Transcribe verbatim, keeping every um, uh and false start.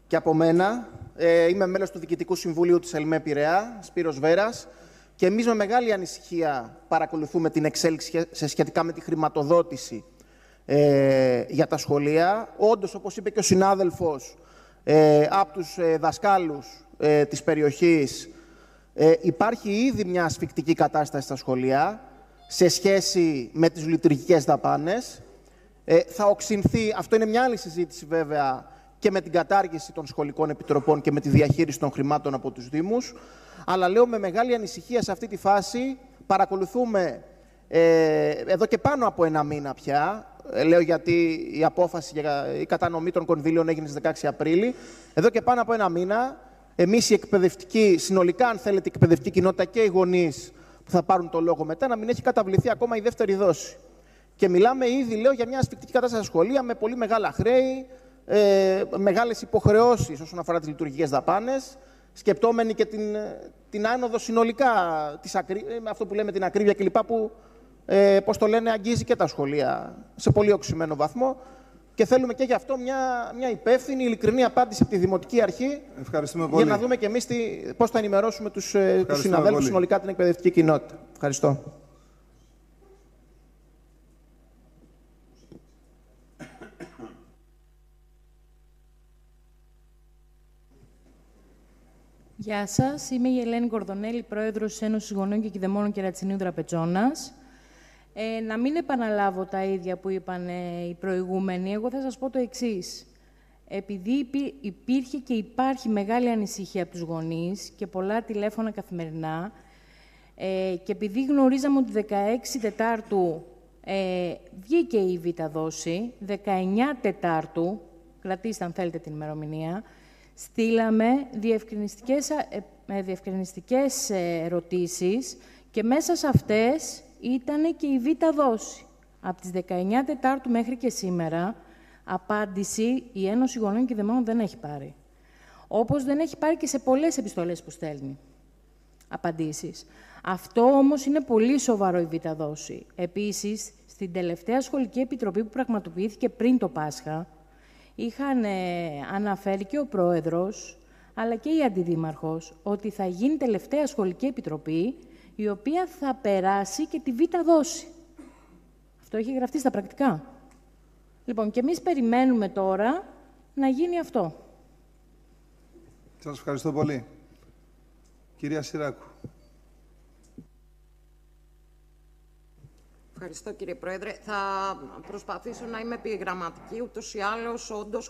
και από μένα. Ε, είμαι μέλος του Διοικητικού Συμβουλίου της ΕΛΜΕ Πειραιά, Σπύρος Βέρας, και εμείς με μεγάλη ανησυχία παρακολουθούμε την εξέλιξη σε σχετικά με τη χρηματοδότηση ε, για τα σχολεία. Όντως, όπως είπε και ο συνάδελφος, ε, από τους ε, δασκάλους ε, της περιοχής, ε, υπάρχει ήδη μια ασφικτική κατάσταση στα σχολεία σε σχέση με τις λειτουργικές δαπάνες. Ε, θα οξυνθεί, αυτό είναι μια άλλη συζήτηση βέβαια, και με την κατάργηση των σχολικών επιτροπών και με τη διαχείριση των χρημάτων από τους Δήμους. Αλλά λέω με μεγάλη ανησυχία σε αυτή τη φάση, παρακολουθούμε ε, εδώ και πάνω από ένα μήνα πια, ε, λέω γιατί η απόφαση για η κατανομή των κονδύλιων έγινε στις δεκαέξι Απρίλη, εδώ και πάνω από ένα μήνα, εμείς οι εκπαιδευτικοί, συνολικά αν θέλετε η εκπαιδευτική κοινότητα και οι γονείς που θα πάρουν το λόγο μετά, να μην έχει καταβληθεί ακόμα η δεύτερη δόση. Και μιλάμε ήδη, λέω, για μια ασφικτική κατάσταση στα σχολεία με πολύ μεγάλα χρέη, ε, μεγάλες υποχρεώσεις όσον αφορά τις λειτουργικές δαπάνες, σκεπτόμενοι και την, την άνοδο συνολικά, της ακρι... αυτό που λέμε την ακρίβεια κλπ. Που, ε, πώς το λένε, αγγίζει και τα σχολεία σε πολύ οξυμένο βαθμό. Και θέλουμε και γι' αυτό μια, μια υπεύθυνη, ειλικρινή απάντηση από τη Δημοτική Αρχή. Ευχαριστούμε πολύ. Για να δούμε και εμείς πώς θα ενημερώσουμε τους, τους συναδέλφους, συνολικά την εκπαιδευτική κοινότητα. Ευχαριστώ. Γεια σας. Είμαι η Ελένη Κορδονέλη, πρόεδρος της Ένωσης Γονέων και Κηδεμόνων Κερατσινίου Δραπετσώνας. Ε, να μην επαναλάβω τα ίδια που είπαν ε, οι προηγούμενοι, εγώ θα σας πω το εξής. Επειδή υπή, υπήρχε και υπάρχει μεγάλη ανησυχία από τους γονείς και πολλά τηλέφωνα καθημερινά, ε, και επειδή γνωρίζαμε ότι δεκαέξι Τετάρτου ε, βγήκε η Β' δόση, δεκαεννιά Τετάρτου, κρατήστε αν θέλετε την ημερομηνία, στείλαμε διευκρινιστικές, ε, διευκρινιστικές ερωτήσεις και μέσα σε αυτές ήταν και η Β' δόση. Από τις δεκαεννιά Τετάρτου μέχρι και σήμερα, απάντηση η Ένωση Γονέων και Κηδεμόνων δεν έχει πάρει. Όπως δεν έχει πάρει και σε πολλές επιστολές που στέλνει απαντήσεις. Αυτό όμως είναι πολύ σοβαρό η Β' δόση. Επίσης, στην τελευταία σχολική επιτροπή που πραγματοποιήθηκε πριν το Πάσχα, είχαν ε, αναφέρει και ο πρόεδρος, αλλά και η αντιδήμαρχος, ότι θα γίνει τελευταία σχολική επιτροπή, η οποία θα περάσει και τη Β' δόση. Αυτό έχει γραφτεί στα πρακτικά. Λοιπόν, και εμείς περιμένουμε τώρα να γίνει αυτό. Σας ευχαριστώ πολύ. Κυρία Συράκου. Ευχαριστώ, κύριε Πρόεδρε. Θα προσπαθήσω να είμαι επιγραμματική, ούτως ή άλλως, όντως